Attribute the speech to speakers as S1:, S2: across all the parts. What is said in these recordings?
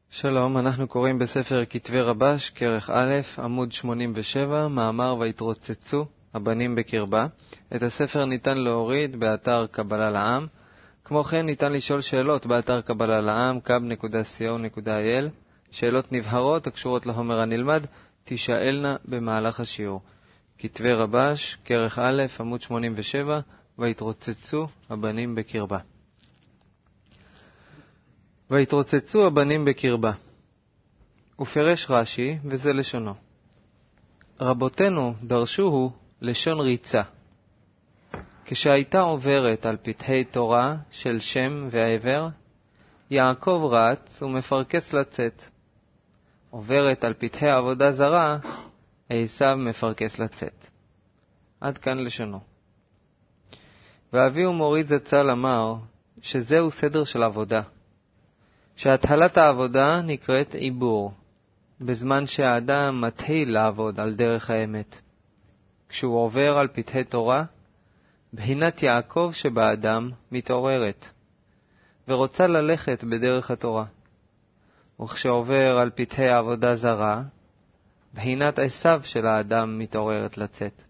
S1: שלום, אנחנו קוראים בספר כתבי רבש, כרך א', עמוד 87, מאמר והתרוצצו הבנים בקרבה. את הספר ניתן להוריד באתר קבלה לעם. כמו כן ניתן לשאול שאלות באתר קבלה לעם, kab.co.il. שאלות נבהרות הקשורות לחומר הנלמד תשאלנה במהלך השיעור. כתבי רבש, כרך א', עמוד 87, והתרוצצו הבנים בקרבה. והתרוצצו הבנים בקרבה. ופרש רש"י, וזה לשונו. רבותינו דרשוהו לשון ריצה. כשהייתה עוברת על פתחי תורה של שם ועבר, יעקב רץ ומפרקס לצאת. עוברת על פתחי עבודה זרה, עשיו מפרקס לצאת. עד כאן לשונו. ואבי ומורי זצ"ל אמר שזהו סדר של עבודה. שהתחלת העבודה נקראת עיבור, בזמן שהאדם מתחיל לעבוד על דרך האמת. כשהוא עובר על פתחי תורה, בחינת יעקב שבאדם מתעוררת, ורוצה ללכת בדרך התורה. וכשעובר על פתחי עבודה זרה, בחינת עשיו של האדם מתעוררת לצאת.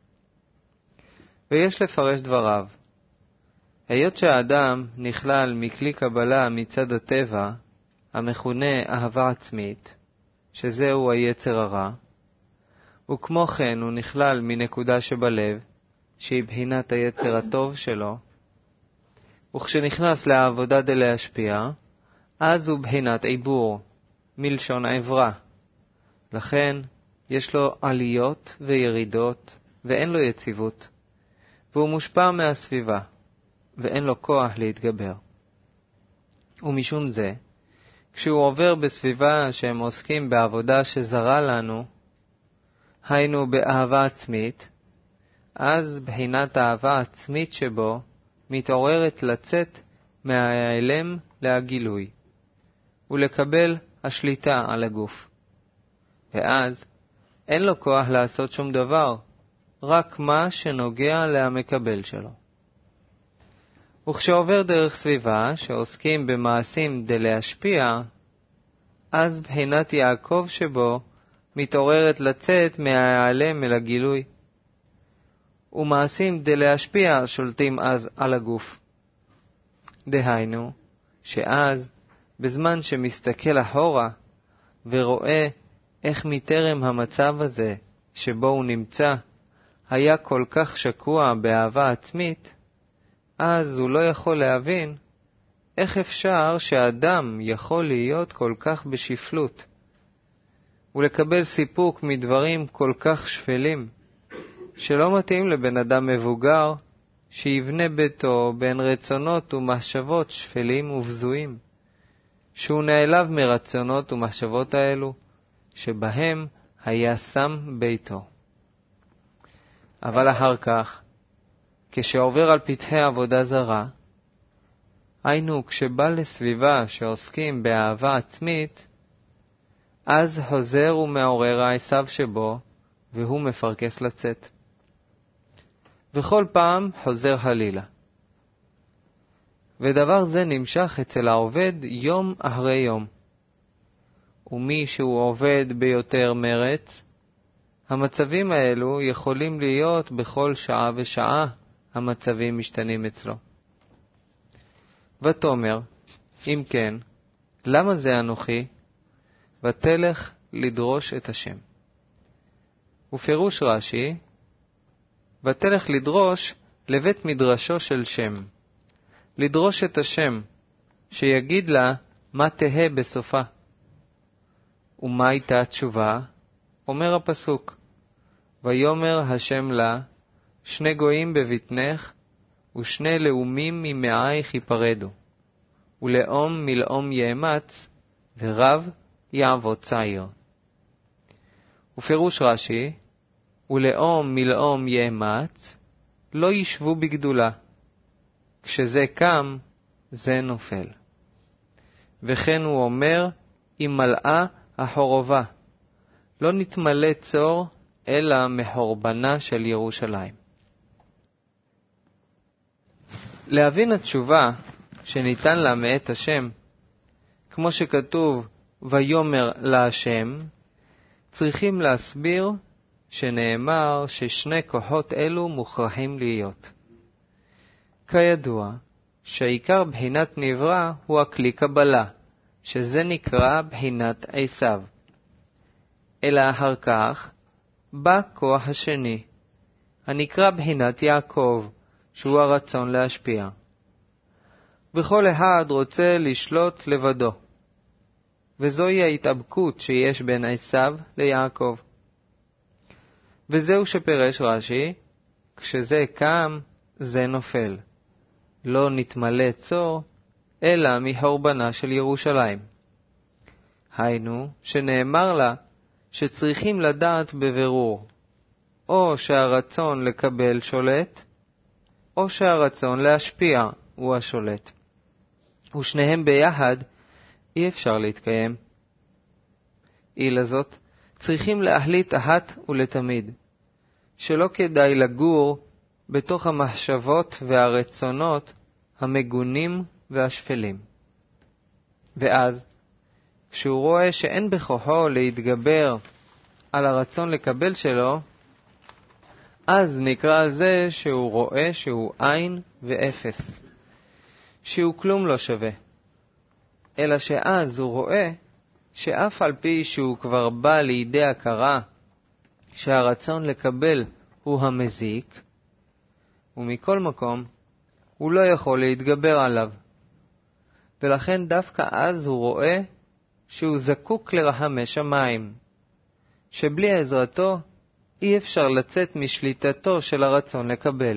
S1: ויש לפרש דבריו. היות שהאדם נכלל מכלי קבלה מצד הטבע, המכונה אהבה עצמית, שזהו היצר הרע, וכמו כן הוא נכלל מנקודה שבלב, שהיא בחינת היצר הטוב שלו, וכשנכנס לעבודה דלהשפיע, אז הוא בחינת עיבור, מלשון עברה. לכן יש לו עליות וירידות, ואין לו יציבות, והוא מושפע מהסביבה. ואין לו כוח להתגבר. ומשום זה, כשהוא עובר בסביבה שהם עוסקים בעבודה שזרה לנו, היינו באהבה עצמית, אז בחינת האהבה עצמית שבו מתעוררת לצאת מההיעלם להגילוי, ולקבל השליטה על הגוף. ואז אין לו כוח לעשות שום דבר, רק מה שנוגע להמקבל שלו. וכשעובר דרך סביבה שעוסקים במעשים דלהשפיע, אז בחינת יעקב שבו מתעוררת לצאת מההיעלם אל הגילוי. ומעשים דלהשפיע שולטים אז על הגוף. דהיינו, שאז, בזמן שמסתכל אחורה ורואה איך מטרם המצב הזה שבו הוא נמצא, היה כל כך שקוע באהבה עצמית, אז הוא לא יכול להבין איך אפשר שאדם יכול להיות כל כך בשפלות, ולקבל סיפוק מדברים כל כך שפלים, שלא מתאים לבן אדם מבוגר שיבנה ביתו בין רצונות ומחשבות שפלים ובזויים, שהוא נעלב מרצונות ומחשבות האלו, שבהם היה שם ביתו. אבל אחר כך, כשעובר על פתחי עבודה זרה, היינו כשבא לסביבה שעוסקים באהבה עצמית, אז חוזר ומעורר העשיו שבו, והוא מפרקס לצאת. וכל פעם חוזר חלילה. ודבר זה נמשך אצל העובד יום אחרי יום. ומי שהוא עובד ביותר מרץ, המצבים האלו יכולים להיות בכל שעה ושעה, המצבים משתנים אצלו. ותאמר, אם כן, למה זה אנוכי? ותלך לדרוש את השם. ופירוש רש"י, ותלך לדרוש לבית מדרשו של שם. לדרוש את השם, שיגיד לה מה תהה בסופה. ומה הייתה התשובה? אומר הפסוק, ויאמר השם לה, שני גויים בבטנך, ושני לאומים ממעייך ייפרדו, ולאום מלאום יאמץ, ורב יעבוד צעיר. ופירוש רש"י, ולאום מלאום יאמץ, לא ישבו בגדולה, כשזה קם, זה נופל. וכן הוא אומר, אם מלאה החורבה, לא נתמלא צור, אלא מחורבנה של ירושלים. להבין התשובה שניתן לה מאת השם, כמו שכתוב, ויאמר להשם, צריכים להסביר שנאמר ששני כוחות אלו מוכרחים להיות. כידוע, שעיקר בחינת נברא הוא הכלי קבלה, שזה נקרא בחינת עשיו. אלא אחר כך בא כוח השני, הנקרא בחינת יעקב, שהוא הרצון להשפיע. וכל אחד רוצה לשלוט לבדו, וזוהי ההתאבקות שיש בין עשיו ליעקב. וזהו שפרש רש"י, כשזה קם, זה נופל. לא נתמלא צור, אלא מחורבנה של ירושלים. היינו, שנאמר לה, שצריכים לדעת בבירור, או שהרצון לקבל שולט, או שהרצון להשפיע הוא השולט. ושניהם ביחד אי אפשר להתקיים. אילה זאת, צריכים להחליט אחת ולתמיד, שלא כדאי לגור בתוך המחשבות והרצונות המגונים והשפלים. ואז, כשהוא רואה שאין בכוחו להתגבר על הרצון לקבל שלו, אז נקרא זה שהוא רואה שהוא עין ואפס, שהוא כלום לא שווה. אלא שאז הוא רואה שאף על פי שהוא כבר בא לידי הכרה שהרצון לקבל הוא המזיק, ומכל מקום הוא לא יכול להתגבר עליו. ולכן דווקא אז הוא רואה שהוא זקוק לרחמי שמיים, שבלי עזרתו אי אפשר לצאת משליטתו של הרצון לקבל.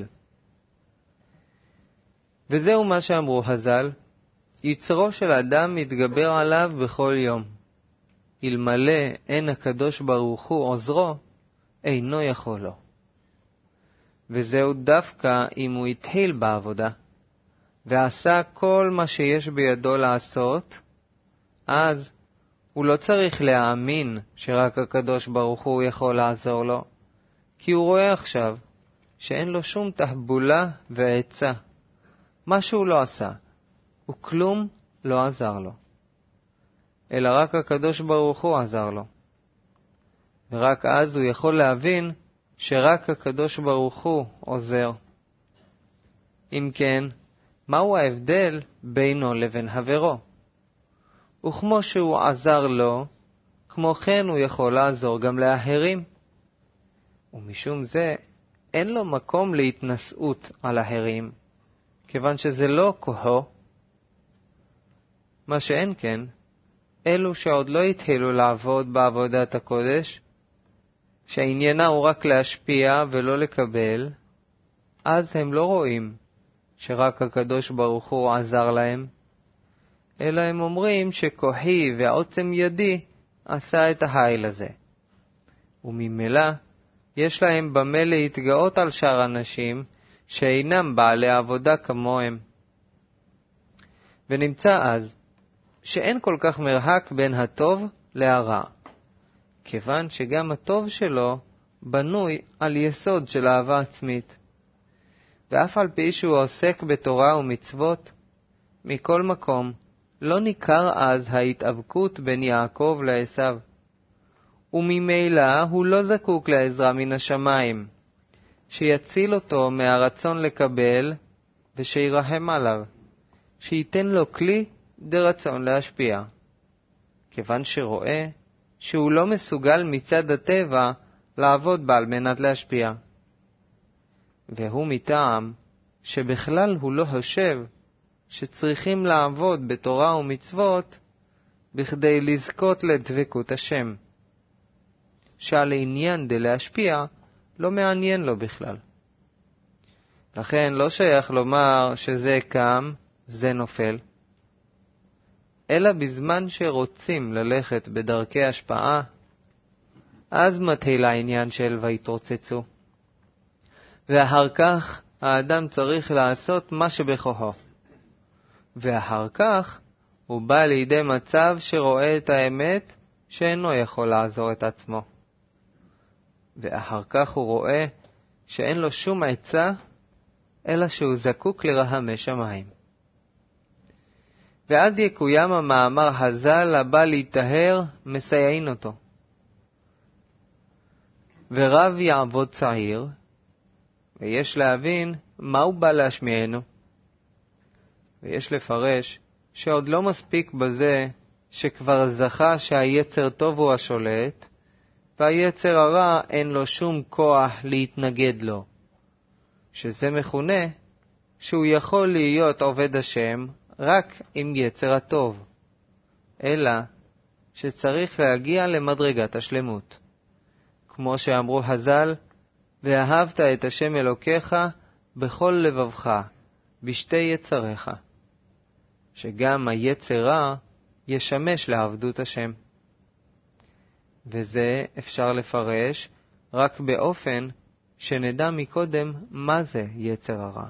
S1: וזהו מה שאמרו חז"ל, יצרו של אדם מתגבר עליו בכל יום. אלמלא אין הקדוש ברוך הוא עוזרו, אינו יכול לו. וזהו דווקא אם הוא התחיל בעבודה, ועשה כל מה שיש בידו לעשות, אז הוא לא צריך להאמין שרק הקדוש ברוך הוא יכול לעזור לו, כי הוא רואה עכשיו שאין לו שום תחבולה ועצה. מה שהוא לא עשה, וכלום לא עזר לו. אלא רק הקדוש ברוך הוא עזר לו. ורק אז הוא יכול להבין שרק הקדוש ברוך הוא עוזר. אם כן, מהו ההבדל בינו לבין חברו? וכמו שהוא עזר לו, כמו כן הוא יכול לעזור גם לאחרים. ומשום זה, אין לו מקום להתנשאות על אחרים, כיוון שזה לא כוחו. מה שאין כן, אלו שעוד לא התחילו לעבוד בעבודת הקודש, שהעניינה הוא רק להשפיע ולא לקבל, אז הם לא רואים שרק הקדוש ברוך הוא עזר להם, אלא הם אומרים שכוחי ועוצם ידי עשה את החיל הזה. וממילא יש להם במה להתגאות על שאר אנשים שאינם בעלי עבודה כמוהם. ונמצא אז שאין כל כך מרחק בין הטוב להרע, כיוון שגם הטוב שלו בנוי על יסוד של אהבה עצמית. ואף על פי שהוא עוסק בתורה ומצוות, מכל מקום לא ניכר אז ההתאבקות בין יעקב לעשיו. וממילא הוא לא זקוק לעזרה מן השמיים, שיציל אותו מהרצון לקבל ושירחם עליו, שייתן לו כלי דרצון להשפיע, כיוון שרואה שהוא לא מסוגל מצד הטבע לעבוד בה על מנת להשפיע. והוא מטעם שבכלל הוא לא חושב שצריכים לעבוד בתורה ומצוות בכדי לזכות לדבקות השם, שעל עניין להשפיע לא מעניין לו בכלל. לכן לא שייך לומר שזה קם, זה נופל, אלא בזמן שרוצים ללכת בדרכי השפעה, אז מתחיל העניין של ויתרוצצו. ואחר כך האדם צריך לעשות מה שבכוחו. ואחר כך הוא בא לידי מצב שרואה את האמת שאינו יכול לעזור את עצמו. ואחר כך הוא רואה שאין לו שום עצה, אלא שהוא זקוק לרחמי שמיים. ואז יקוים המאמר הז"ל הבא להיטהר, מסייעין אותו. ורב יעבוד צעיר, ויש להבין מה הוא בא להשמיענו. ויש לפרש שעוד לא מספיק בזה שכבר זכה שהיצר טוב הוא השולט, והיצר הרע אין לו שום כוח להתנגד לו, שזה מכונה שהוא יכול להיות עובד השם רק עם יצר הטוב, אלא שצריך להגיע למדרגת השלמות. כמו שאמרו הז"ל, ואהבת את השם אלוקיך בכל לבבך, בשתי יצריך, שגם היצר רע ישמש לעבדות השם. וזה אפשר לפרש רק באופן שנדע מקודם מה זה יצר הרע.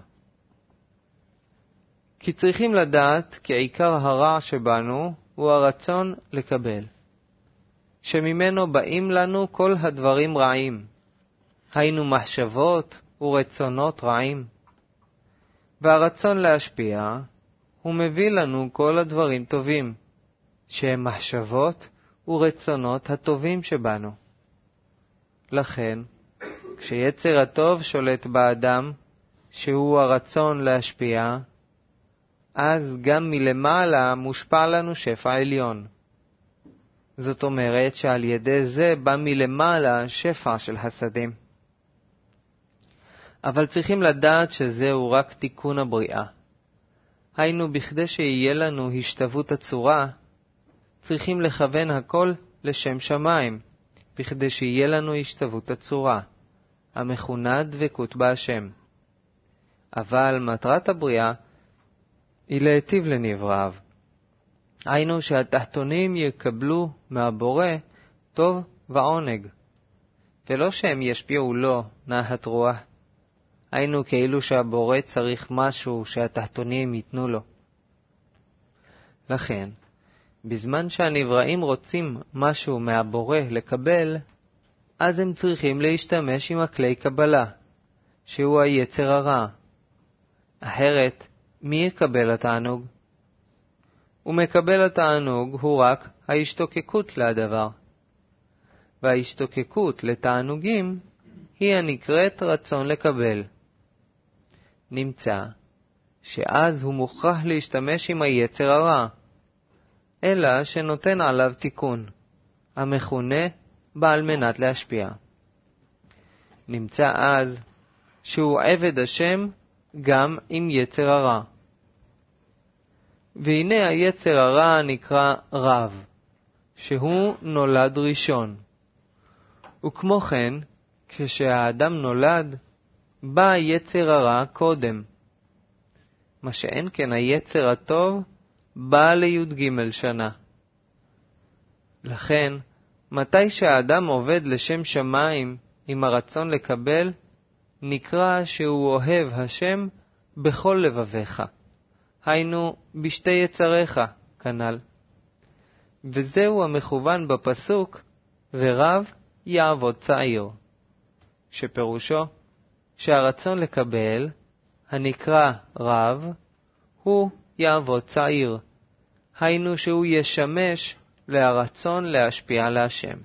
S1: כי צריכים לדעת כי עיקר הרע שבנו הוא הרצון לקבל, שממנו באים לנו כל הדברים רעים, היינו מחשבות ורצונות רעים. והרצון להשפיע הוא מביא לנו כל הדברים טובים, שהם מחשבות ורצונות הטובים שבנו. לכן, כשיצר הטוב שולט באדם, שהוא הרצון להשפיע, אז גם מלמעלה מושפע לנו שפע עליון. זאת אומרת שעל ידי זה בא מלמעלה שפע של חסדים. אבל צריכים לדעת שזהו רק תיקון הבריאה. היינו, בכדי שיהיה לנו השתוות הצורה, צריכים לכוון הכל לשם שמיים, בכדי שיהיה לנו השתוות הצורה, המכונה דבקות בהשם. אבל מטרת הבריאה היא להיטיב לנבראיו. היינו שהתחתונים יקבלו מהבורא טוב ועונג, ולא שהם ישפיעו לו נחת רוח. היינו כאילו שהבורא צריך משהו שהתחתונים ייתנו לו. לכן, בזמן שהנבראים רוצים משהו מהבורא לקבל, אז הם צריכים להשתמש עם הכלי קבלה, שהוא היצר הרע. אחרת, מי יקבל התענוג? ומקבל התענוג הוא רק ההשתוקקות לדבר. וההשתוקקות לתענוגים היא הנקראת רצון לקבל. נמצא שאז הוא מוכרח להשתמש עם היצר הרע, אלא שנותן עליו תיקון, המכונה בעל מנת להשפיע. נמצא אז שהוא עבד השם גם עם יצר הרע. והנה היצר הרע נקרא רב, שהוא נולד ראשון. וכמו כן, כשהאדם נולד, בא היצר הרע קודם. מה שאין כן היצר הטוב בא לי"ג שנה. לכן, מתי שהאדם עובד לשם שמיים עם הרצון לקבל, נקרא שהוא אוהב השם בכל לבביך. היינו בשתי יצריך, כנ"ל. וזהו המכוון בפסוק, ורב יעבוד צעיר, שפירושו שהרצון לקבל, הנקרא רב, הוא יעבוד צעיר. היינו שהוא ישמש להרצון להשפיע להשם.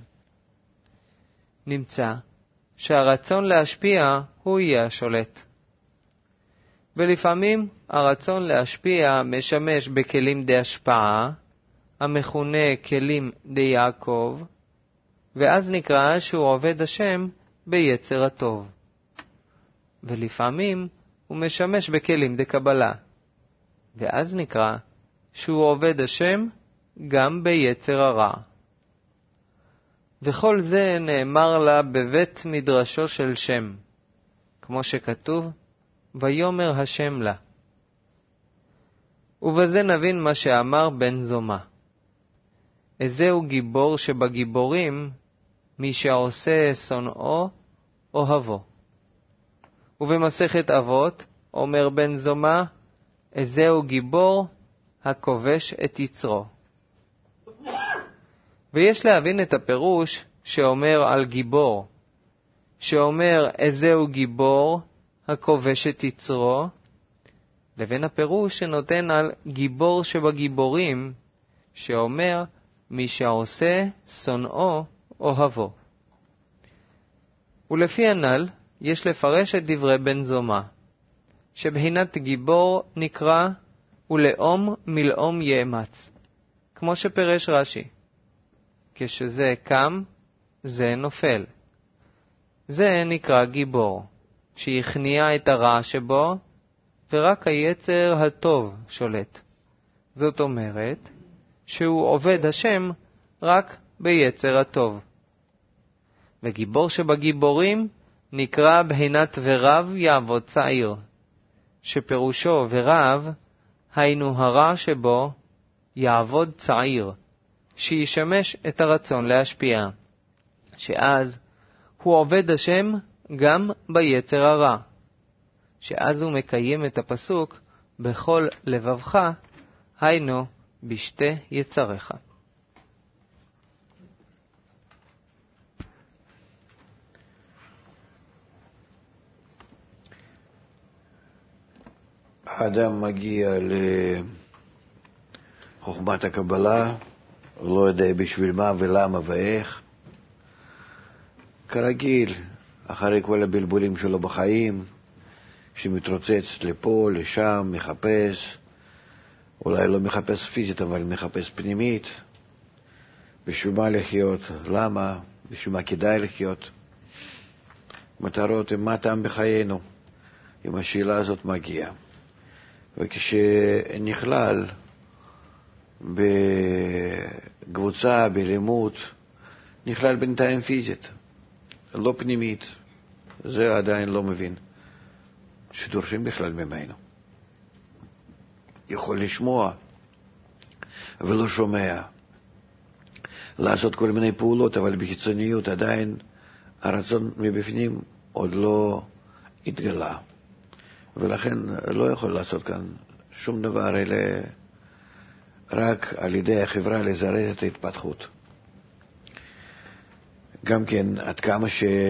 S1: נמצא שהרצון להשפיע הוא יהיה השולט. ולפעמים הרצון להשפיע משמש בכלים די השפעה, המכונה כלים די יעקב, ואז נקרא שהוא עובד השם ביצר הטוב. ולפעמים הוא משמש בכלים די קבלה, ואז נקרא שהוא עובד השם גם ביצר הרע. וכל זה נאמר לה בבית מדרשו של שם, כמו שכתוב, ויאמר השם לה. ובזה נבין מה שאמר בן זומא. איזהו גיבור שבגיבורים, מי שעושה שונאו אוהבו. ובמסכת אבות אומר בן זומא, איזהו גיבור הכובש את יצרו. ויש להבין את הפירוש שאומר על גיבור, שאומר איזהו גיבור הכובש את יצרו, לבין הפירוש שנותן על גיבור שבגיבורים, שאומר מי שעושה שונאו אוהבו. ולפי הנ"ל יש לפרש את דברי בן זומא, שבחינת גיבור נקרא ולאום מלאום יאמץ, כמו שפרש רש"י, כשזה קם זה נופל. זה נקרא גיבור, שהכניע את הרע שבו, ורק היצר הטוב שולט. זאת אומרת שהוא עובד השם רק ביצר הטוב. וגיבור שבגיבורים נקרא בחינת ורב יעבוד צעיר, שפירושו ורב היינו הרע שבו יעבוד צעיר, שישמש את הרצון להשפיע, שאז הוא עובד השם גם ביצר הרע, שאז הוא מקיים את הפסוק בכל לבבך, היינו בשתי יצריך.
S2: האדם מגיע לחוכמת הקבלה, הוא לא יודע בשביל מה ולמה ואיך. כרגיל, אחרי כל הבלבולים שלו בחיים, שמתרוצץ לפה, לשם, מחפש, אולי לא מחפש פיזית, אבל מחפש פנימית, בשביל מה לחיות, למה, בשביל מה כדאי לחיות. מטרות, מה טעם בחיינו, אם השאלה הזאת מגיעה. וכשנכלל בקבוצה, בלימוד, נכלל בינתיים פיזית, לא פנימית, זה עדיין לא מבין, שדורשים בכלל ממנו. יכול לשמוע ולא שומע, לעשות כל מיני פעולות, אבל בחיצוניות עדיין הרצון מבפנים עוד לא התגלה. ולכן לא יכול לעשות כאן שום דבר, אלא רק על ידי החברה לזרז את ההתפתחות. גם כן, עד כמה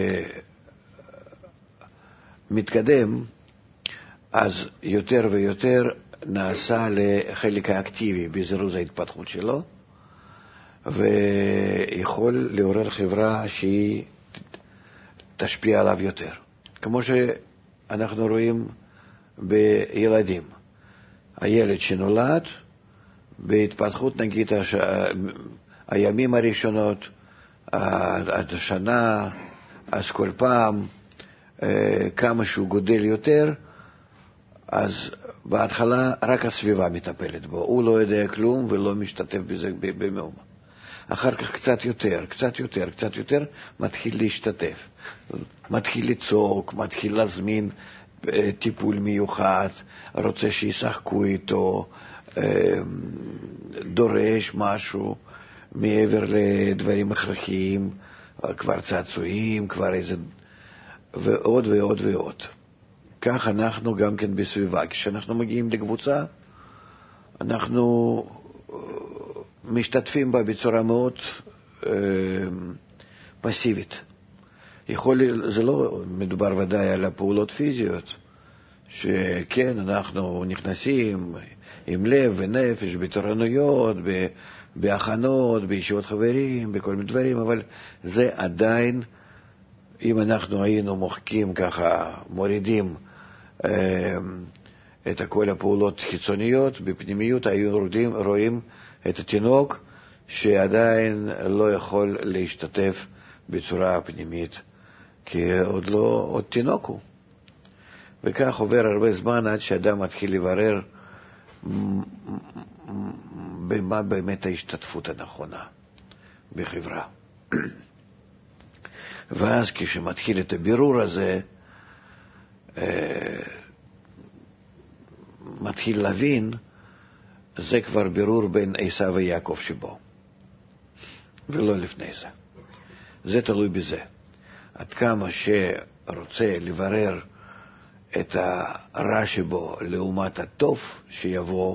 S2: שמתקדם, אז יותר ויותר נעשה לחלק האקטיבי בזירוז ההתפתחות שלו, ויכול לעורר חברה שהיא תשפיע עליו יותר. כמו שאנחנו רואים בילדים. הילד שנולד, בהתפתחות נגיד הימים הראשונות, עד השנה, אז כל פעם כמה שהוא גודל יותר, אז בהתחלה רק הסביבה מטפלת בו. הוא לא יודע כלום ולא משתתף בזה במאומה. אחר כך קצת יותר, מתחיל להשתתף. מתחיל לצעוק, מתחיל להזמין טיפול מיוחד, רוצה שישחקו איתו, דורש משהו מעבר לדברים הכרחיים, כבר צעצועים, כבר איזה, ועוד ועוד ועוד. כך אנחנו גם כן בסביבה. כשאנחנו מגיעים לקבוצה, אנחנו משתתפים בה בצורה מאוד פסיבית. זה לא מדובר ודאי על הפעולות פיזיות, שכן אנחנו נכנסים עם לב ונפש בתורנויות, בהכנות, בישיבות חברים, בכל מיני דברים, אבל זה עדיין, אם אנחנו היינו מוחקים ככה, מורידים את כל הפעולות חיצוניות, בפנימיות היינו רואים את התינוק שעדיין לא יכול להשתתף בצורה פנימית, כי עוד תינוק הוא. וכך עובר הרבה זמן עד שאדם מתחיל לברר במה באמת ההשתתפות הנכונה בחברה. ואז כשמתחיל את הבירור הזה, מתחיל להבין, זה כבר בירור בין עשיו ויעקב שבו, ולא לפני זה. זה תלוי בזה. עד כמה שרוצה לברר את הרע שבו לעומת הטוב שיבוא,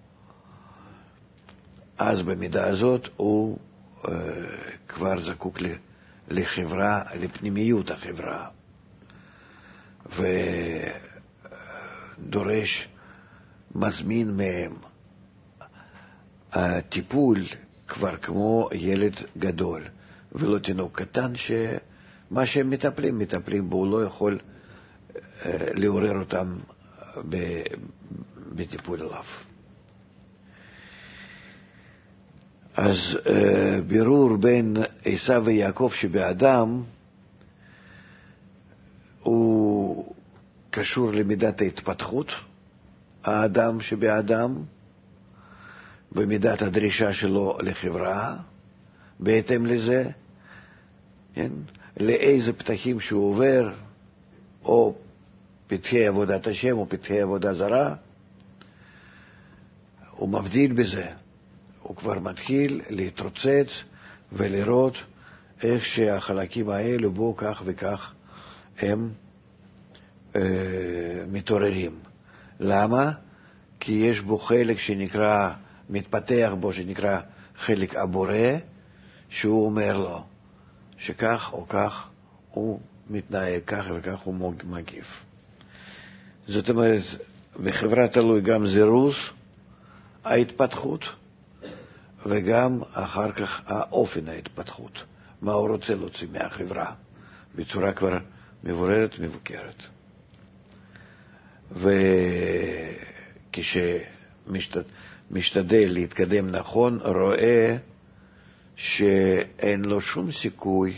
S2: אז במידה הזאת הוא כבר זקוק לחברה, לפנימיות החברה, ודורש מזמין מהם הטיפול כבר כמו ילד גדול, ולא תינוק קטן שמה שהם מטפלים בו, הוא לא יכול לעורר אותם בטיפול עליו. אז בירור בין עשיו ויעקב שבאדם הוא קשור למידת ההתפתחות, האדם שבאדם, ומידת הדרישה שלו לחברה, בהתאם לזה, כן? לאיזה פתחים שהוא עובר, או פתחי עבודת השם או פתחי עבודה זרה, הוא מבדיל בזה. הוא כבר מתחיל להתרוצץ ולראות איך שהחלקים האלו בו כך וכך הם מתעוררים. למה? כי יש בו חלק שנקרא, מתפתח בו שנקרא חלק הבורא, שהוא אומר לו שכך או כך הוא מתנהג, כך וכך הוא מגיב. זאת אומרת, בחברה תלוי גם זירוז ההתפתחות, וגם אחר כך האופן ההתפתחות, מה הוא רוצה להוציא מהחברה, בצורה כבר מבוררת, מבוקרת. וכשמשתדל להתקדם נכון, רואה שאין לו שום סיכוי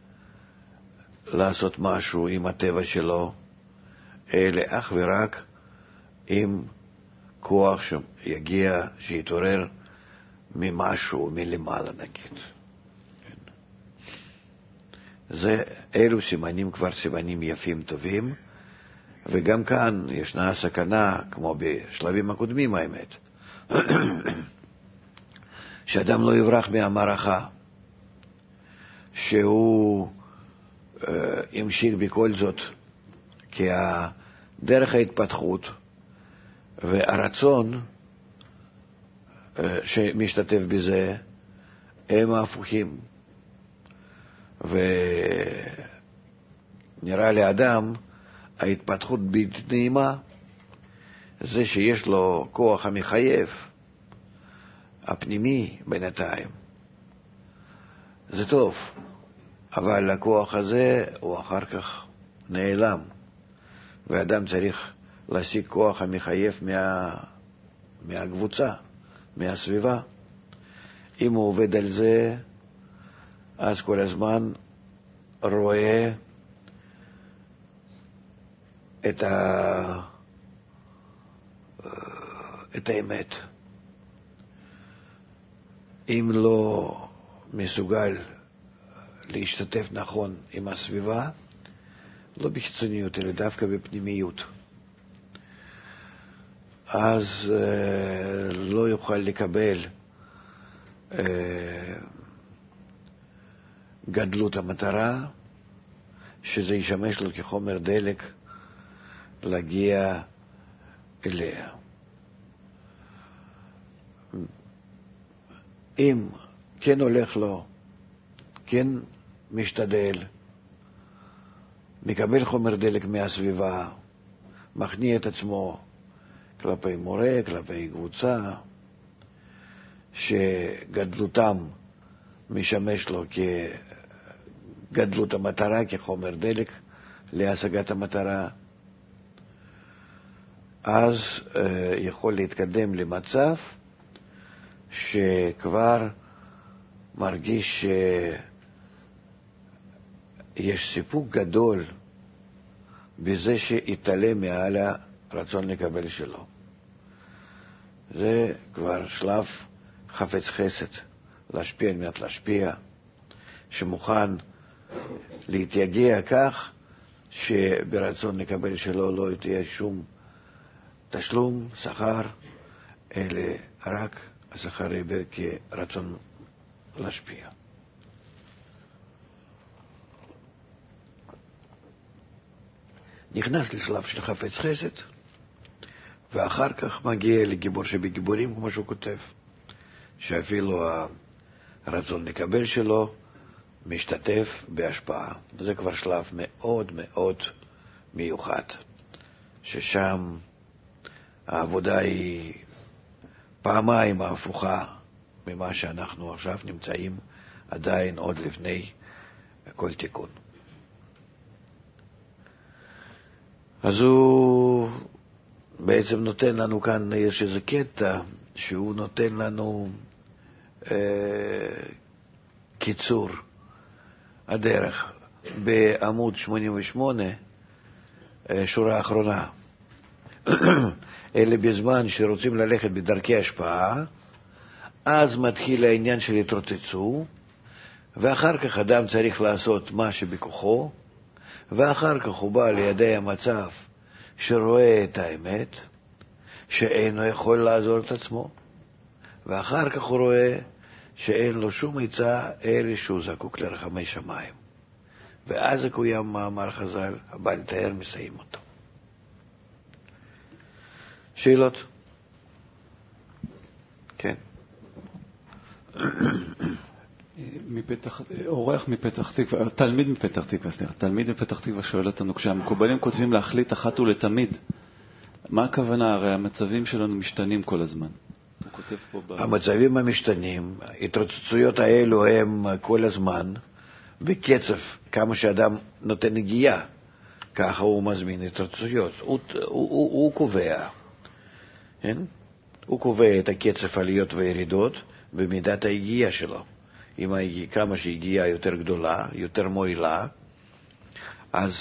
S2: לעשות משהו עם הטבע שלו, אלא אך ורק עם כוח שיגיע, שיתעורר ממשהו מלמעלה נגיד. אלו סימנים כבר סימנים יפים טובים, וגם כאן ישנה סכנה, כמו בשלבים הקודמים האמת, שאדם לא יברח מהמערכה, שהוא ימשיך בכל זאת, כי דרך ההתפתחות והרצון שמשתתף בזה הם ההפוכים. ונראה לאדם ההתפתחות בלתי נעימה, זה שיש לו כוח המחייב הפנימי בינתיים, זה טוב, אבל הכוח הזה הוא אחר כך נעלם, ואדם צריך להשיג כוח המחייב מהקבוצה, מהסביבה. אם הוא עובד על זה, אז כל הזמן רואה את האמת. אם לא מסוגל להשתתף נכון עם הסביבה, לא בחיצוניות, אלא דווקא בפנימיות, אז לא יוכל לקבל גדלות המטרה, שזה ישמש לו כחומר דלק להגיע אליה. אם כן הולך לו, כן משתדל, מקבל חומר דלק מהסביבה, מכניע את עצמו כלפי מורה, כלפי קבוצה, שגדלותם משמש לו כגדלות המטרה, כחומר דלק להשגת המטרה, אז יכול להתקדם למצב שכבר מרגיש שיש סיפוק גדול בזה שיתעלם מעל הרצון לקבל שלו. זה כבר שלב חפץ חסד, להשפיע על מנת להשפיע, שמוכן להתייגע כך שברצון לקבל שלו לא תהיה שום תשלום, שכר, אלא רק השכר יהיה כרצון להשפיע. נכנס לשלב של חפץ חסד, ואחר כך מגיע לגיבור שבגיבורים, כמו שהוא כותב, שאפילו הרצון לקבל שלו משתתף בהשפעה. זה כבר שלב מאוד מאוד מיוחד, ששם העבודה היא פעמיים ההפוכה ממה שאנחנו עכשיו נמצאים עדיין עוד לפני כל תיקון. אז הוא בעצם נותן לנו כאן, יש איזה קטע שהוא נותן לנו קיצור הדרך בעמוד 88, שורה האחרונה. אלה בזמן שרוצים ללכת בדרכי השפעה, אז מתחיל העניין של התרוצצו, ואחר כך אדם צריך לעשות מה שבכוחו, ואחר כך הוא בא לידי המצב שרואה את האמת, שאינו יכול לעזור את עצמו, ואחר כך הוא רואה שאין לו שום עצה אלא שהוא זקוק לרחמי שמיים. ואז הקוים מאמר חז"ל, הבא לתאר מסיים אותו. שאלות? כן.
S3: אורח מפתח תקווה, תלמיד מפתח תקווה, תלמיד מפתח תקווה שואל אותנו, כשהמקובלים כותבים להחליט אחת ולתמיד, מה הכוונה? הרי המצבים שלנו משתנים כל הזמן. הוא כותב פה
S2: המצבים המשתנים, התרוצצויות האלו הם כל הזמן, בקצב כמה שאדם נותן נגיעה, ככה הוא מזמין התרוצצויות. הוא קובע, כן? הוא קובע את הקצב עליות וירידות במידת ההגיעה שלו. אם כמה שהגיעה יותר גדולה, יותר מועילה, אז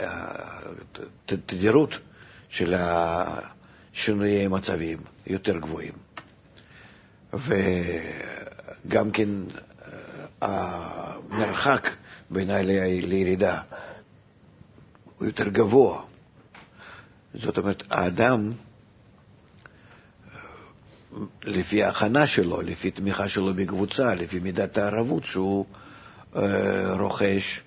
S2: התדירות של שינויי מצבים יותר גבוהים. וגם כן המרחק בין לירידה הוא יותר גבוה. זאת אומרת, האדם, לפי ההכנה שלו, לפי תמיכה שלו בקבוצה, לפי מידת הערבות שהוא רוכש,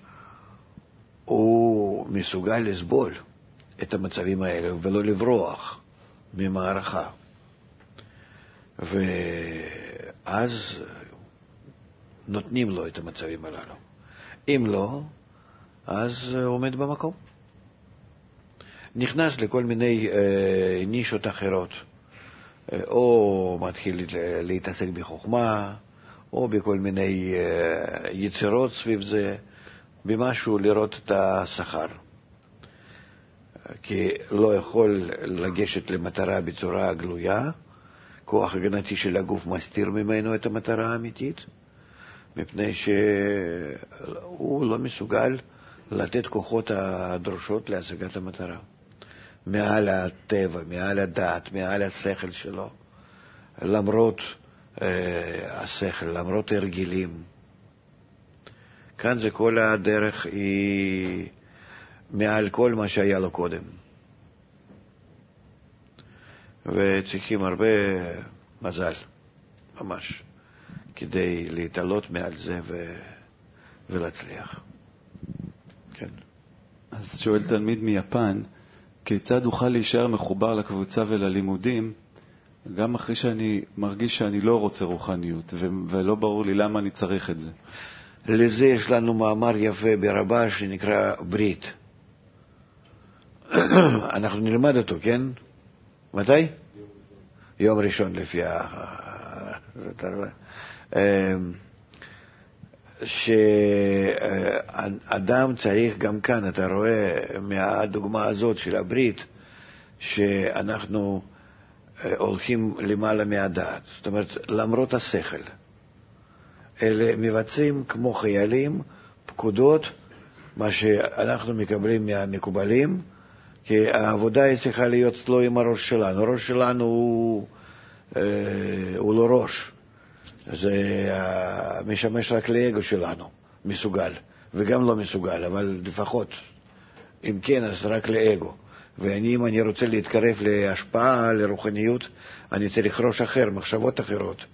S2: הוא מסוגל לסבול את המצבים האלה ולא לברוח ממערכה. ואז נותנים לו את המצבים הללו. אם לא, אז עומד במקום. נכנס לכל מיני נישות אחרות. או מתחיל להתעסק בחוכמה, או בכל מיני יצירות סביב זה, במשהו לראות את השכר. כי לא יכול לגשת למטרה בצורה גלויה, כוח הגנתי של הגוף מסתיר ממנו את המטרה האמיתית, מפני שהוא לא מסוגל לתת כוחות הדרושות להשגת המטרה. מעל הטבע, מעל הדעת, מעל השכל שלו, למרות השכל, למרות הרגילים. כאן זה כל הדרך היא מעל כל מה שהיה לו קודם. וצריכים הרבה מזל, ממש, כדי להתעלות מעל זה ולהצליח. כן.
S3: אז שואל תלמיד מיפן, כיצד אוכל להישאר מחובר לקבוצה וללימודים, גם אחרי שאני מרגיש שאני לא רוצה רוחניות, ולא ברור לי למה אני צריך את זה?
S2: לזה יש לנו מאמר יפה ברבה שנקרא ברית. אנחנו נלמד אותו, כן? מתי? יום ראשון לפי שאדם צריך גם כאן, אתה רואה מהדוגמה הזאת של הברית, שאנחנו הולכים למעלה מהדעת. זאת אומרת, למרות השכל, אלה מבצעים כמו חיילים פקודות, מה שאנחנו מקבלים מהמקובלים, כי העבודה היא צריכה להיות לא עם הראש שלנו. הראש שלנו הוא לא ראש. זה משמש רק לאגו שלנו, מסוגל, וגם לא מסוגל, אבל לפחות, אם כן, אז רק לאגו. ואם אני רוצה להתקרב להשפעה, לרוחניות, אני צריך ראש אחר, מחשבות אחרות.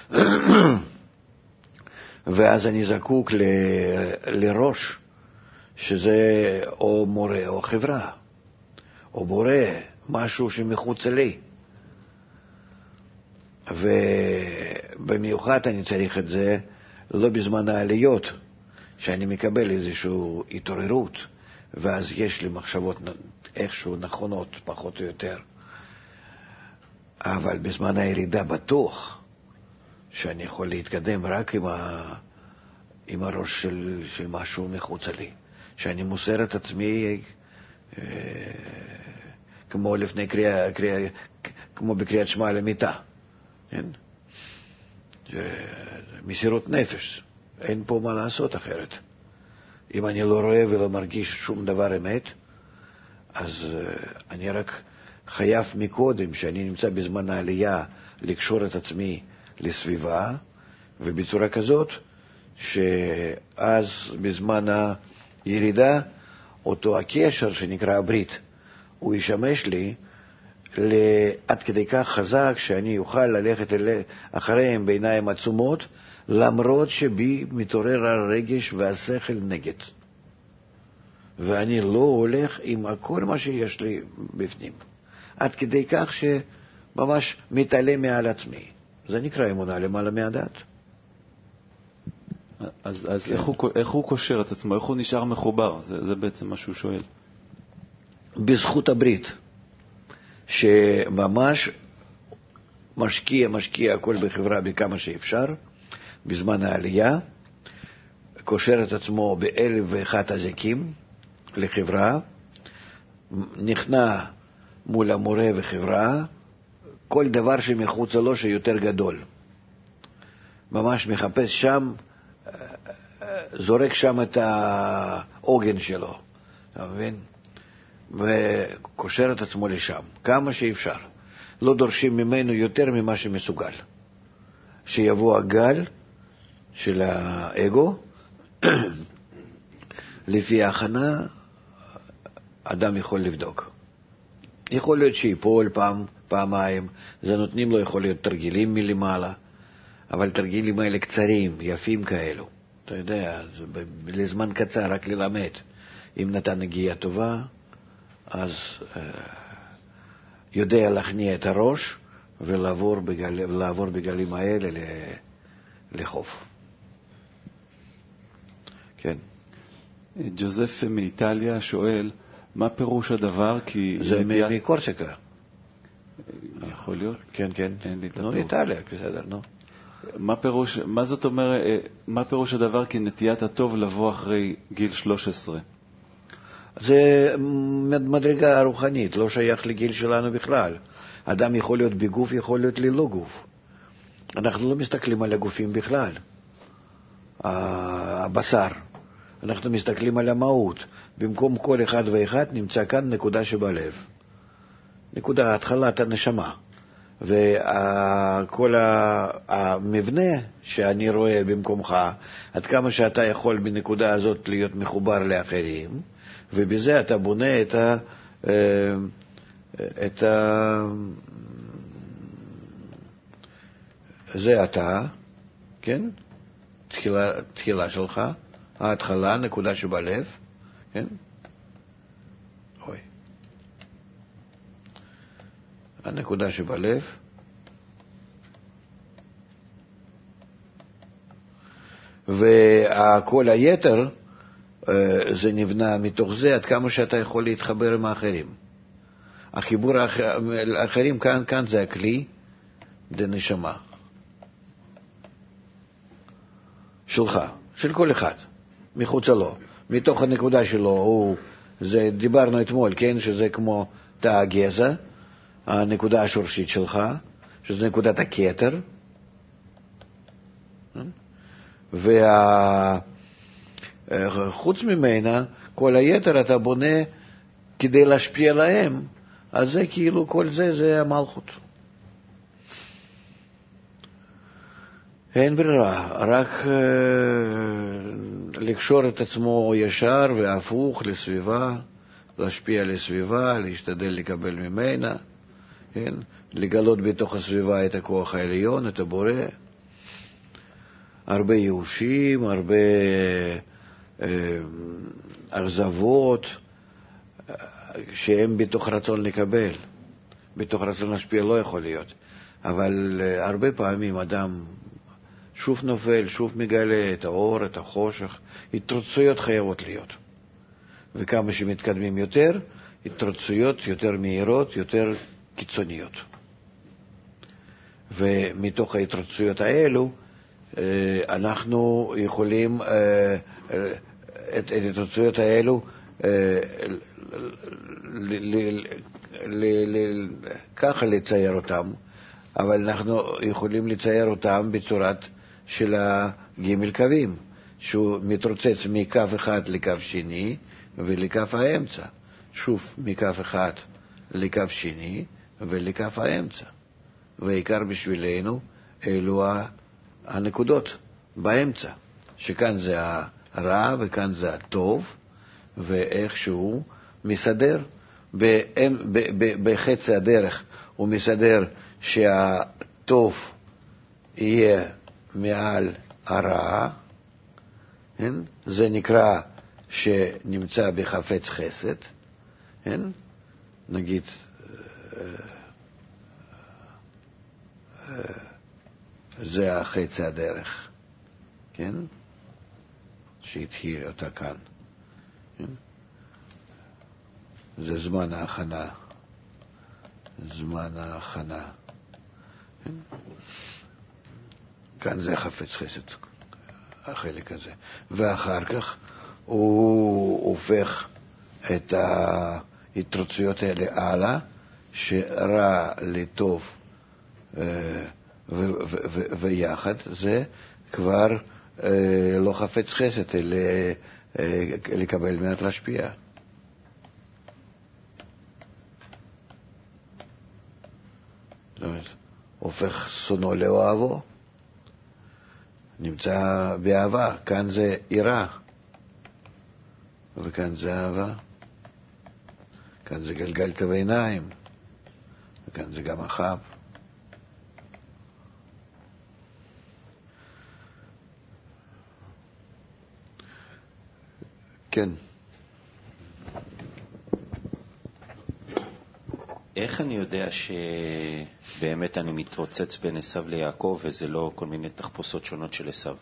S2: ואז אני זקוק לראש, שזה או מורה או חברה, או בורא, משהו שמחוץ לי. ובמיוחד אני צריך את זה לא בזמן העליות, שאני מקבל איזושהי התעוררות, ואז יש לי מחשבות איכשהו נכונות, פחות או יותר. אבל בזמן הירידה בטוח שאני יכול להתקדם רק עם הראש של משהו מחוץ לי, שאני מוסר את עצמי כמו לפני כמו בקריאת שמע למיטה, כן? מסירות נפש, אין פה מה לעשות אחרת. אם אני לא רואה ולא מרגיש שום דבר אמת, אז אני רק חייב מקודם, שאני נמצא בזמן העלייה, לקשור את עצמי לסביבה, ובצורה כזאת, שאז בזמן הירידה, אותו הקשר שנקרא הברית, הוא ישמש לי עד כדי כך חזק שאני אוכל ללכת אחריהם בעיניים עצומות, למרות שבי מתעורר הרגש והשכל נגד. ואני לא הולך עם כל מה שיש לי בפנים. עד כדי כך שממש מתעלה מעל עצמי. זה נקרא אמונה למעלה מהדת.
S3: אז איך הוא קושר את עצמו? איך הוא נשאר מחובר? זה בעצם מה שהוא שואל.
S2: בזכות הברית, שממש משקיע הכל בחברה בכמה שאפשר, בזמן העלייה, קושר את עצמו ב1,001 הזיקים לחברה, נכנע מול המורה וחברה, כל דבר שמחוץ לו שיותר גדול. ממש מחפש שם, זורק שם את העוגן שלו, אתה מבין? וקושר את עצמו לשם, כמה שאפשר. לא דורשים ממנו יותר ממה שמסוגל. שיבוא הגל של האגו, לפי ההכנה, אדם יכול לבדוק. יכול להיות שיפול פעמיים, זה נותנים לו, יכול להיות תרגילים מלמעלה, אבל תרגילים האלה קצרים, יפים כאלו. אתה יודע, לזמן קצר, רק ללמד. אם נתן הגיעה טובה, אז יודע להכניע את הראש ולעבור בגלים האלה לחוף. כן.
S3: ג'וזף מאיטליה שואל, מה פירוש הדבר? כי
S2: זה מקורסיקה.
S3: יכול להיות?
S2: כן, כן.
S3: אין לי את הטוב.
S2: נו, איטליה, בסדר, נו.
S3: מה זאת אומרת, מה פירוש הדבר? כי נטיית הטוב לבוא אחרי גיל 13.
S2: זה מדרגה רוחנית, לא שייך לגיל שלנו בכלל. אדם יכול להיות בגוף, יכול להיות ללא גוף. אנחנו לא מסתכלים על הגופים בכלל. הבשר. אנחנו מסתכלים על המהות. במקום כל אחד ואחד נמצא כאן נקודה שבלב. נקודה, התחלת הנשמה. וכל המבנה שאני רואה במקומך, עד כמה שאתה יכול בנקודה הזאת להיות מחובר לאחרים, ובזה אתה בונה זה אתה, כן? תחילה שלך, ההתחלה, נקודה שבלב, כן? אוי. הנקודה שבלב, וכל היתר, זה נבנה מתוך זה, עד כמה שאתה יכול להתחבר עם האחרים. החיבור האחרים כאן זה הכלי, זה נשמה. שלך, של כל אחד, מחוץ לו. מתוך הנקודה שלו, דיברנו אתמול, כן? שזה כמו תא הגזע, הנקודה השורשית שלך, שזה נקודת הכתר. חוץ ממנה, כל היתר אתה בונה כדי להשפיע להם, אז זה כאילו, כל זה המלכות. אין ברירה, רק לקשור את עצמו ישר והפוך לסביבה, להשפיע לסביבה, להשתדל לקבל ממנה, כן? לגלות בתוך הסביבה את הכוח העליון, את הבורא. הרבה ייאושים, הרבה אכזבות, שהם בתוך רצון לקבל, בתוך רצון להשפיע לא יכול להיות. אבל הרבה פעמים אדם שוב נופל, שוב מגלה את האור, את החושך. התרוצצויות חייבות להיות. וכמה שמתקדמים יותר, התרוצצויות יותר מהירות, יותר קיצוניות. ומתוך ההתרוצצויות האלו אנחנו יכולים את ההתרוצצויות האלו ככה לצייר אותם, אבל אנחנו יכולים לצייר אותם בצורת של הג' קווים, שהוא מתרוצץ מקו אחד לקו שני ולקו האמצע, שוב מקו אחד לקו שני ולקו האמצע. והעיקר בשבילנו אלו הנקודות באמצע, שכאן זה הרע וכאן זה הטוב, ואיכשהו מסדר בחצי הדרך הוא מסדר שהטוב יהיה מעל הרע, זה נקרא שנמצא בחפץ חסד, נגיד זה החצי הדרך, כן? שהתחיל אותה כאן. זה זמן ההכנה. זמן ההכנה. כאן זה חפץ חסד, החלק הזה. ואחר כך הוא הופך את ההתרוצצויות האלה הלאה, שרע לטוב ויחד, זה כבר לא חפץ חסד, אלא לקבל מעט להשפיע. זאת אומרת, הופך שונאו לאוהבו, נמצא באהבה. כאן זה יראה, וכאן זה אהבה. כאן זה גלגלת בעיניים, וכאן זה גם אחאב. כן.
S4: איך אני יודע שבאמת אני מתרוצץ בין עשיו ליעקב וזה לא כל מיני תחפושות שונות של עשיו?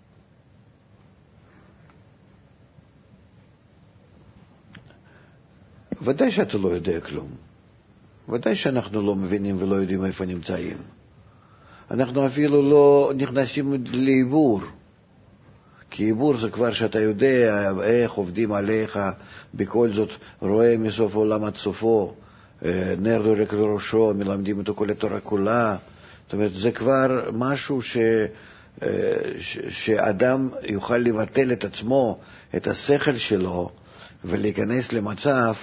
S2: ודאי שאתה לא יודע כלום. ודאי שאנחנו לא מבינים ולא יודעים איפה נמצאים. אנחנו אפילו לא נכנסים לעיבור. כי עיבור זה כבר שאתה יודע איך עובדים עליך, בכל זאת רואה מסוף העולם עד סופו, נר דולק לראשו, מלמדים אותו כל התורה כולה. זאת אומרת, זה כבר משהו שאדם יוכל לבטל את עצמו, את השכל שלו, ולהיכנס למצב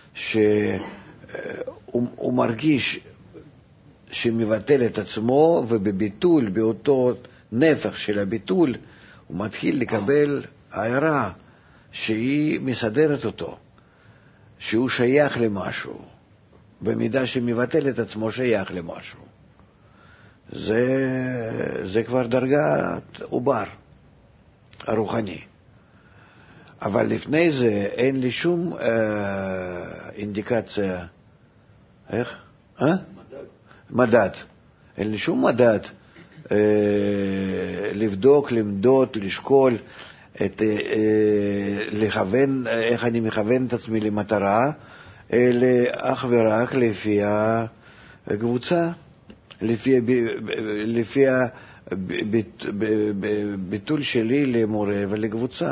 S2: שהוא מרגיש שמבטל את עצמו, ובביטול, באותו נפח של הביטול, הוא מתחיל לקבל הערה שהיא מסדרת אותו, שהוא שייך למשהו, במידה שמבטל את עצמו שייך למשהו. זה כבר דרגת עובר הרוחני. אבל לפני זה אין לי שום אינדיקציה. איך? מדד. אין לי שום מדד לבדוק, למדוד, לשקול, לכוון, איך אני מכוון את עצמי למטרה, אלא אך ורק לפי הקבוצה, לפי הביטול שלי למורה ולקבוצה.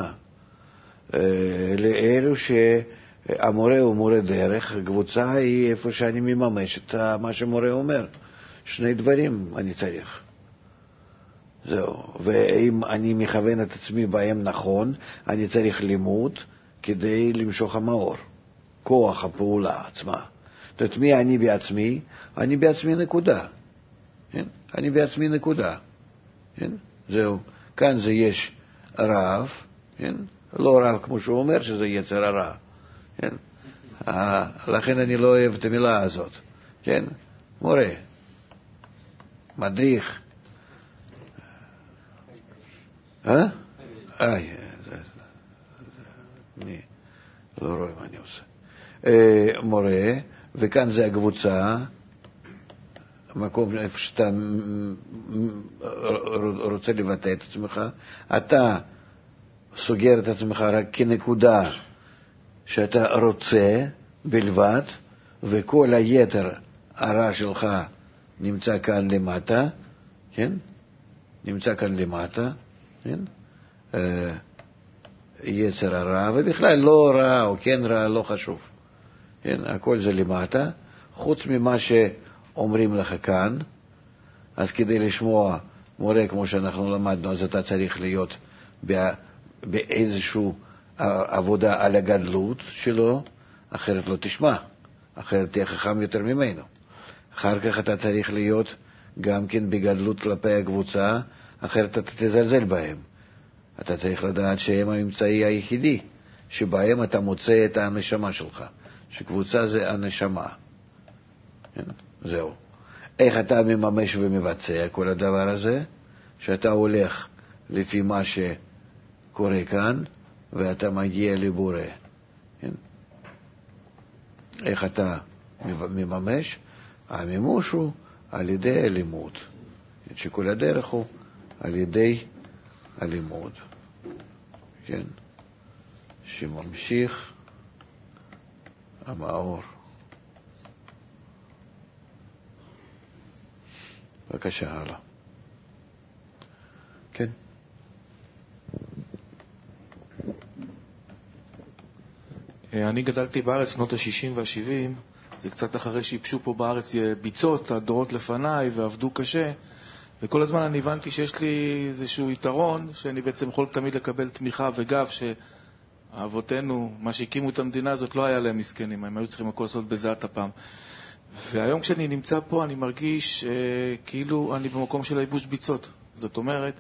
S2: לאלו שהמורה הוא מורה דרך, הקבוצה היא איפה שאני מממש את מה שמורה אומר. שני דברים אני צריך. זהו. ואם אני מכוון את עצמי בהם נכון, אני צריך לימוד כדי למשוך המאור. כוח הפעולה עצמה. זאת אומרת, מי אני בעצמי? אני בעצמי נקודה. כן? אני בעצמי נקודה. כן? זהו. כאן זה יש רב, כן? לא רב כמו שהוא אומר שזה יצר הרע. כן? לכן אני לא אוהב את המילה הזאת. כן? מורה. מדריך. אני לא רואה מה אני עושה. מורה, וכאן זה הקבוצה, מקום איפה שאתה רוצה לבטא את עצמך, אתה סוגר את עצמך רק כנקודה שאתה רוצה בלבד, וכל היתר הרע שלך נמצא כאן למטה, כן? נמצא כאן למטה, כן? יצר הרע, ובכלל לא רע או כן רע, לא חשוב. כן? הכל זה למטה, חוץ ממה שאומרים לך כאן. אז כדי לשמוע מורה כמו שאנחנו למדנו, אז אתה צריך להיות באיזושהי עבודה על הגדלות שלו, אחרת לא תשמע, אחרת תהיה חכם יותר ממנו. אחר כך אתה צריך להיות גם כן בגדלות כלפי הקבוצה, אחרת אתה תזלזל בהם. אתה צריך לדעת שהם האמצעי היחידי, שבהם אתה מוצא את הנשמה שלך, שקבוצה זה הנשמה. כן? זהו. איך אתה מממש ומבצע כל הדבר הזה? שאתה הולך לפי מה שקורה כאן, ואתה מגיע לבורא. כן? איך אתה מממש? המימוש הוא על ידי הלימוד. שכל הדרך הוא על ידי הלימוד. כן? שממשיך המאור. בבקשה, הלאה. כן.
S5: אני גדלתי בארץ שנות ה-60 וה-70, זה קצת אחרי שיפשו פה בארץ ביצות, הדורות לפניי, ועבדו קשה, וכל הזמן אני הבנתי שיש לי איזשהו יתרון, שאני בעצם יכול תמיד לקבל תמיכה וגב, שאבותינו, מה שהקימו את המדינה הזאת, לא היה להם מסכנים, הם היו צריכים הכל לעשות בזאת הפעם. והיום כשאני נמצא פה, אני מרגיש כאילו אני במקום של הייבוש ביצות. זאת אומרת,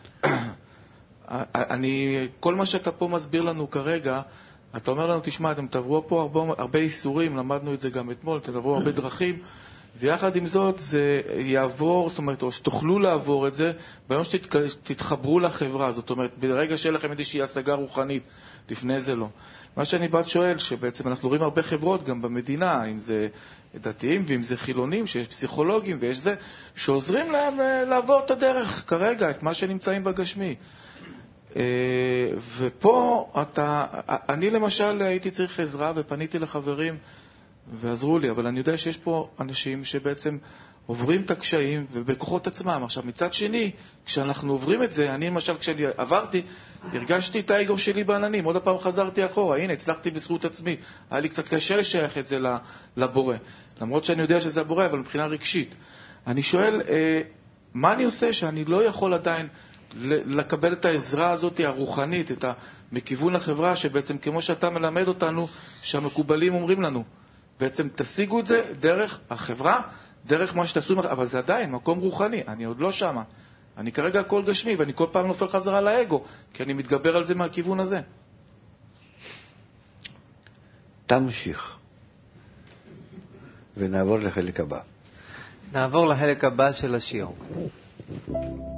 S5: כל מה שאתה פה מסביר לנו כרגע, אתה אומר לנו, תשמע, אתם תעברו פה הרבה איסורים, למדנו את זה גם אתמול, תעברו הרבה דרכים, ויחד עם זאת זה יעבור, זאת אומרת, או שתוכלו לעבור את זה, ביום שתתחברו לחברה, זאת אומרת, ברגע שיהיה לכם איזושהי השגה רוחנית, לפני זה לא. מה שאני באת שואל, שבעצם אנחנו רואים הרבה חברות גם במדינה, אם זה דתיים ואם זה חילונים, שיש פסיכולוגים ויש זה, שעוזרים להם לעבור את הדרך כרגע, את מה שנמצאים בגשמי. ופה אני למשל הייתי צריך עזרה ופניתי לחברים ועזרו לי, אבל אני יודע שיש פה אנשים שבעצם עוברים את הקשיים ובכוחות עצמם. עכשיו מצד שני, כשאנחנו עוברים את זה, אני למשל כשאני עברתי, הרגשתי את האגו שלי בעננים, עוד הפעם חזרתי אחורה, הנה הצלחתי בזכות עצמי, היה לי קצת קשה לשייך את זה לבורא, למרות שאני יודע שזה הבורא, אבל מבחינה רגשית. אני שואל, מה אני עושה שאני לא יכול עדיין לקבל את העזרה הזאת הרוחנית, מכיוון החברה, שבעצם כמו שאתה מלמד אותנו, שהמקובלים אומרים לנו, בעצם תשיגו את זה דרך החברה, דרך מה שתעשו, אבל זה עדיין מקום רוחני, אני עוד לא שמה. אני כרגע הכל גשמי, ואני כל פעם נופל חזרה לאגו, כי אני מתגבר על זה מהכיוון הזה.
S2: תמשיך. ונעבור לחלק הבא.
S1: נעבור לחלק הבא של השיעור.